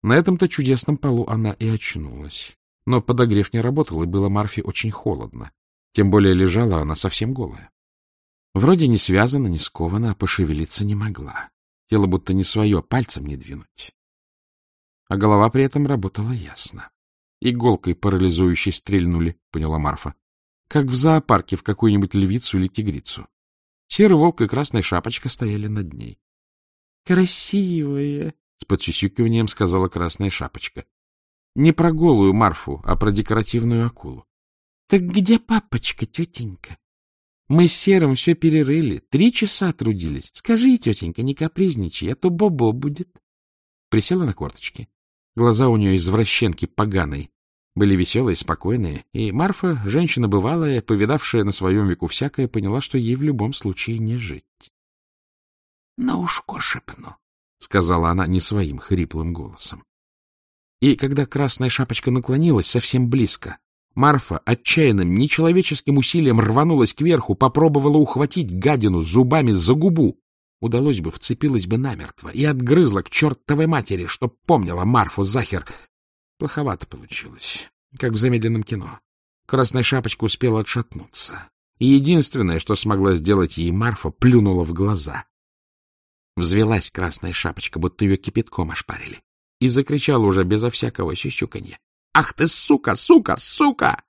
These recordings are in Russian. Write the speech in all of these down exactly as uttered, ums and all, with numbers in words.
На этом-то чудесном полу она и очнулась. Но подогрев не работал, и было Марфе очень холодно. Тем более лежала она совсем голая. Вроде не связана, не скована, а пошевелиться не могла. Тело будто не свое, пальцем не двинуть. А голова при этом работала ясно. Иголкой парализующей стрельнули, поняла Марфа. Как в зоопарке в какую-нибудь львицу или тигрицу. Серый волк и красная шапочка стояли над ней. — Красивая! — с подчесюкиванием сказала красная шапочка. Не про голую Марфу, а про декоративную акулу. — Так где папочка, тетенька? Мы с Серым все перерыли, три часа трудились. Скажи, тетенька, не капризничай, а то бобо будет. Присела на корточки. Глаза у нее извращенки поганой. Были веселые, спокойные, и Марфа, женщина бывалая, повидавшая на своем веку всякое, поняла, что ей в любом случае не жить. — На ушко шепну, — сказала она не своим хриплым голосом. И когда красная шапочка наклонилась совсем близко, Марфа отчаянным, нечеловеческим усилием рванулась кверху, попробовала ухватить гадину зубами за губу. Удалось бы, вцепилась бы намертво и отгрызла к чертовой матери, чтоб помнила Марфу Захер. Плоховато получилось, как в замедленном кино. Красная шапочка успела отшатнуться. И единственное, что смогла сделать ей Марфа, плюнула в глаза. Взвелась красная шапочка, будто ее кипятком ошпарили, и закричала уже безо всякого сюсюканья. — Ах ты, сука, сука, сука!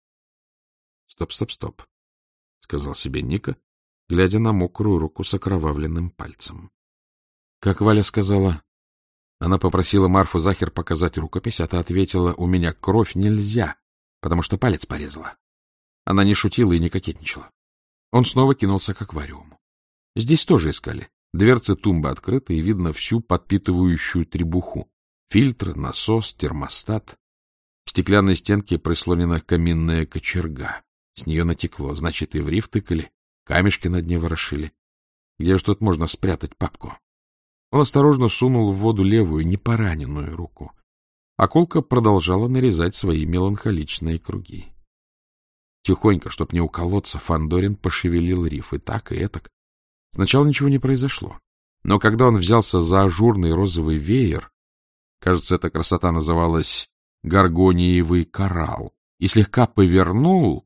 — Стоп, стоп, стоп, — сказал себе Ника, глядя на мокрую руку с окровавленным пальцем. Как Валя сказала, она попросила Марфу Захер показать рукопись, а та ответила: у меня кровь нельзя, потому что палец порезала. Она не шутила и не кокетничала. Он снова кинулся к аквариуму. Здесь тоже искали. Дверцы тумбы открыты, и видно всю подпитывающую требуху. Фильтр, насос, термостат. К стеклянной стенке прислонена каминная кочерга. С нее натекло, значит, и в риф тыкали, камешки на дне ворошили. Где же тут можно спрятать папку? Он осторожно сунул в воду левую, непораненную руку. Акулка продолжала нарезать свои меланхоличные круги. Тихонько, чтоб не уколоться, Фандорин пошевелил риф и так, и этак. Сначала ничего не произошло. Но когда он взялся за ажурный розовый веер, кажется, эта красота называлась горгониевый коралл, и слегка повернул,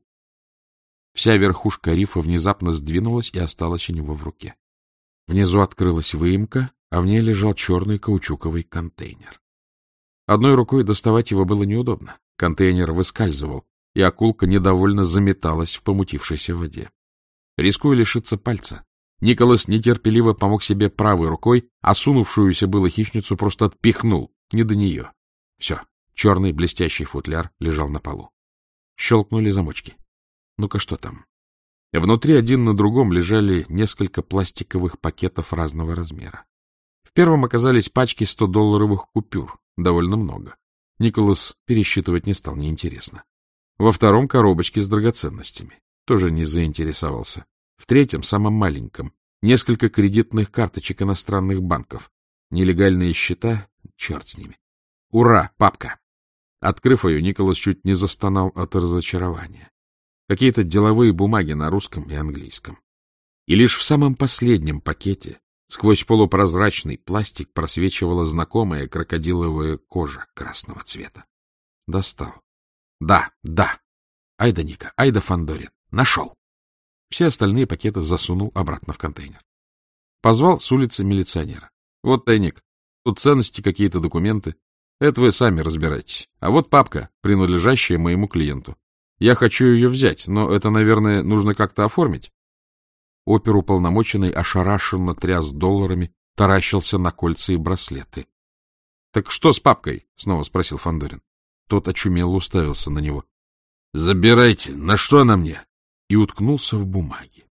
вся верхушка рифа внезапно сдвинулась и осталась у него в руке. Внизу открылась выемка, а в ней лежал черный каучуковый контейнер. Одной рукой доставать его было неудобно. Контейнер выскальзывал, и акулка недовольно заметалась в помутившейся воде. Рискуя лишиться пальца, Николас нетерпеливо помог себе правой рукой, а сунувшуюся было хищницу просто отпихнул, не до нее. Все, черный блестящий футляр лежал на полу. Щелкнули замочки. Ну-ка, что там? Внутри один на другом лежали несколько пластиковых пакетов разного размера. В первом оказались пачки сто-долларовых купюр, довольно много. Николас пересчитывать не стал, неинтересно. Во втором — коробочки с драгоценностями. Тоже не заинтересовался. В третьем, самом маленьком, несколько кредитных карточек иностранных банков. Нелегальные счета — черт с ними. Ура, папка! Открыв ее, Николас чуть не застонал от разочарования. Какие-то деловые бумаги на русском и английском. И лишь в самом последнем пакете сквозь полупрозрачный пластик просвечивала знакомая крокодиловая кожа красного цвета. Достал. Да, да. Айда Ника, айда Фандорин. Нашел. Все остальные пакеты засунул обратно в контейнер. Позвал с улицы милиционера. Вот тайник. Тут ценности, какие-то документы. Это вы сами разбирайтесь. А вот папка, принадлежащая моему клиенту. Я хочу ее взять, но это, наверное, нужно как-то оформить. Оперуполномоченный ошарашенно тряс долларами, таращился на кольца и браслеты. — Так что с папкой? — снова спросил Фандорин. Тот очумело уставился на него. — Забирайте. На что она мне? И уткнулся в бумаги.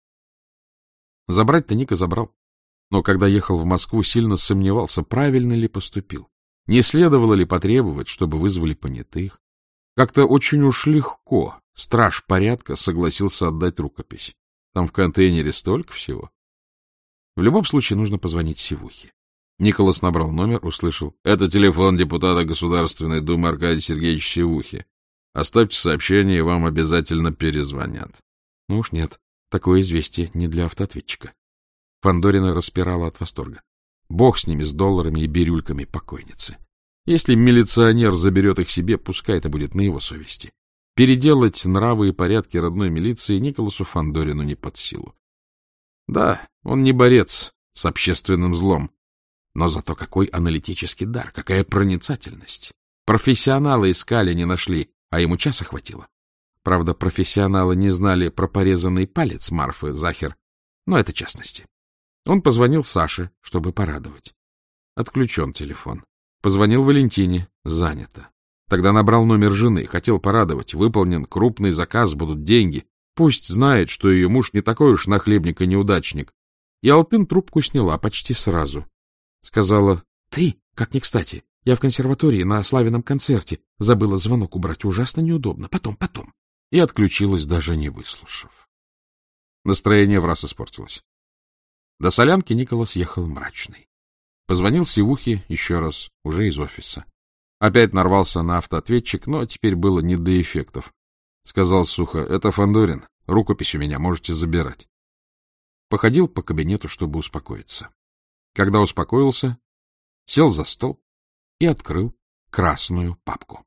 Забрать-то Ника забрал. Но когда ехал в Москву, сильно сомневался, правильно ли поступил. Не следовало ли потребовать, чтобы вызвали понятых. Как-то очень уж легко страж порядка согласился отдать рукопись. Там в контейнере столько всего. В любом случае нужно позвонить Сивухе. Николас набрал номер, услышал. — Это телефон депутата Государственной Думы Аркадия Сергеевича Сивухи. Оставьте сообщение, и вам обязательно перезвонят. Ну уж нет, такое известие не для автоответчика. Фандорина распирала от восторга. Бог с ними, с долларами и бирюльками покойницы. Если милиционер заберет их себе, пускай это будет на его совести. Переделать нравы и порядки родной милиции Николасу Фандорину не под силу. Да, он не борец с общественным злом, но зато какой аналитический дар, какая проницательность. Профессионалы искали, не нашли, а ему часа хватило. Правда, профессионалы не знали про порезанный палец Марфы Захер, но это частности. Он позвонил Саше, чтобы порадовать. Отключен телефон. Позвонил Валентине. Занято. Тогда набрал номер жены. Хотел порадовать. Выполнен крупный заказ, будут деньги. Пусть знает, что ее муж не такой уж нахлебник и неудачник. И Алтын трубку сняла почти сразу. Сказала: — Ты, как ни кстати. Я в консерватории на Славином концерте. Забыла звонок убрать. Ужасно неудобно. Потом, потом. И отключилась, даже не выслушав. Настроение враз испортилось. До Солянки Николас ехал мрачный. Позвонил Сивухе еще раз, уже из офиса. Опять нарвался на автоответчик, но теперь было не до эффектов. Сказал сухо: — Это Фандорин. Рукопись у меня, можете забирать. Походил по кабинету, чтобы успокоиться. Когда успокоился, сел за стол и открыл красную папку.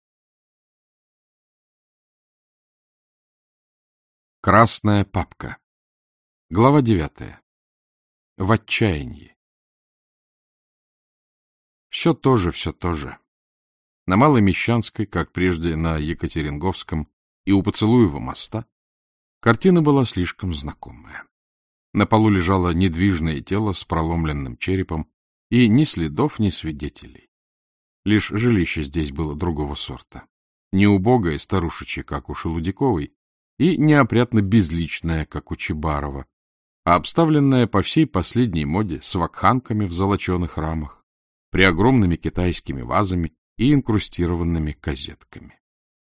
Красная папка. Глава девятая. В отчаянии. Все то же, все то же. На Малой Мещанской, как прежде на Екатеринговском и у Поцелуева моста, картина была слишком знакомая. На полу лежало недвижное тело с проломленным черепом, и ни следов, ни свидетелей. Лишь жилище здесь было другого сорта. Не убогое старушечье, как у Шелудяковой, и неопрятно безличное, как у Чебарова, а обставленное по всей последней моде с вакханками в золоченых рамах, преогромными китайскими вазами и инкрустированными козетками.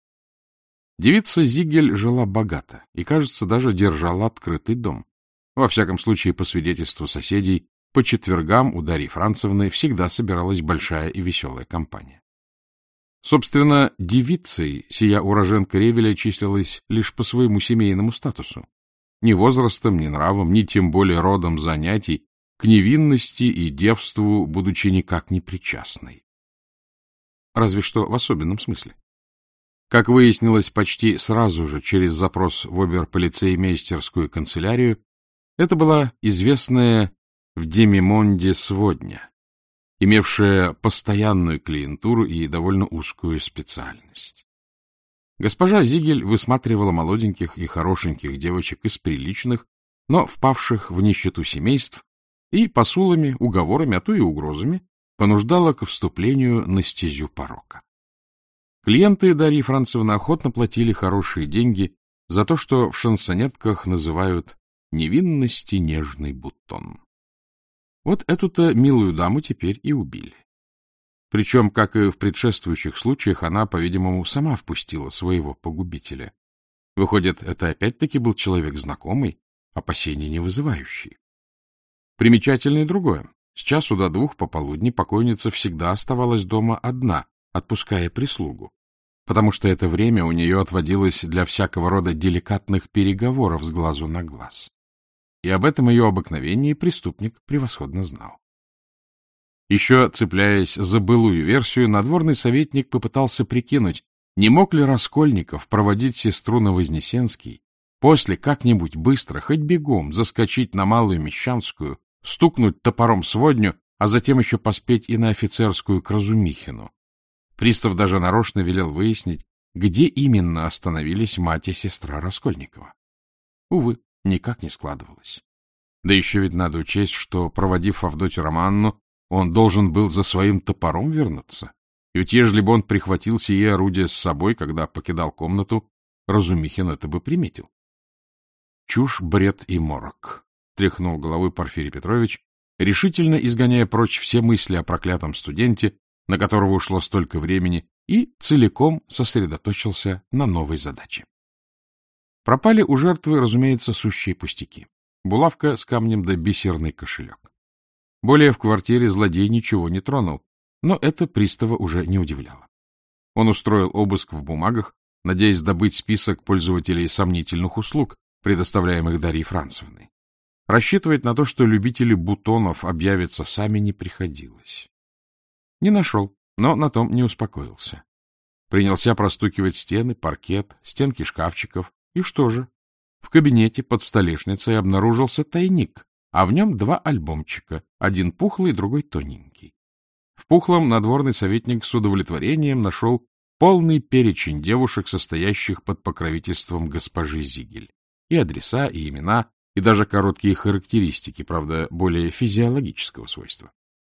Девица Зигель жила богато и, кажется, даже держала открытый дом. Во всяком случае, по свидетельству соседей, по четвергам у Дарьи Францевны всегда собиралась большая и веселая компания. Собственно, девицей сия уроженка Ревеля числилась лишь по своему семейному статусу. Ни возрастом, ни нравом, ни тем более родом занятий к невинности и девству, будучи никак не причастной. Разве что в особенном смысле. Как выяснилось почти сразу же через запрос в обер-полицеймейстерскую канцелярию, это была известная в Демимонде сводня, имевшая постоянную клиентуру и довольно узкую специальность. Госпожа Зигель высматривала молоденьких и хорошеньких девочек из приличных, но впавших в нищету семейств, и посулами, уговорами, а то и угрозами понуждала к вступлению на стезю порока. Клиенты Дарьи Францевны охотно платили хорошие деньги за то, что в шансонетках называют «невинности нежный бутон». Вот эту-то милую даму теперь и убили. Причем, как и в предшествующих случаях, она, по-видимому, сама впустила своего погубителя. Выходит, это опять-таки был человек знакомый, опасений не вызывающий. Примечательно и другое. С часу до двух пополудни покойница всегда оставалась дома одна, отпуская прислугу, потому что это время у нее отводилось для всякого рода деликатных переговоров с глазу на глаз. И об этом ее обыкновении преступник превосходно знал. Еще цепляясь за былую версию, надворный советник попытался прикинуть, не мог ли Раскольников проводить сестру на Вознесенский, после как-нибудь быстро, хоть бегом, заскочить на Малую Мещанскую, стукнуть топором сводню, а затем еще поспеть и на Офицерскую к Разумихину. Пристав даже нарочно велел выяснить, где именно остановились мать и сестра Раскольникова. Увы, никак не складывалось. Да еще ведь надо учесть, что, проводив Авдотью Романну, он должен был за своим топором вернуться. И ведь ежели бы он прихватил сие орудие с собой, когда покидал комнату, Разумихин это бы приметил. Чушь, бред и морок, — тряхнул головой Порфирий Петрович, решительно изгоняя прочь все мысли о проклятом студенте, на которого ушло столько времени, и целиком сосредоточился на новой задаче. Пропали у жертвы, разумеется, сущие пустяки. Булавка с камнем да бисерный кошелек. Более в квартире злодей ничего не тронул, но это пристава уже не удивляло. Он устроил обыск в бумагах, надеясь добыть список пользователей сомнительных услуг, предоставляемых Дарьей Францевной. Рассчитывать на то, что любители бутонов объявятся сами, не приходилось. Не нашел Но на том не успокоился. Принялся простукивать стены, паркет, стенки шкафчиков. И что же? В кабинете под столешницей обнаружился тайник, а в нем два альбомчика, один пухлый, другой тоненький. В пухлом надворный советник с удовлетворением нашел полный перечень девушек, состоящих под покровительством госпожи Зигель. И адреса, и имена, и даже короткие характеристики, правда, более физиологического свойства.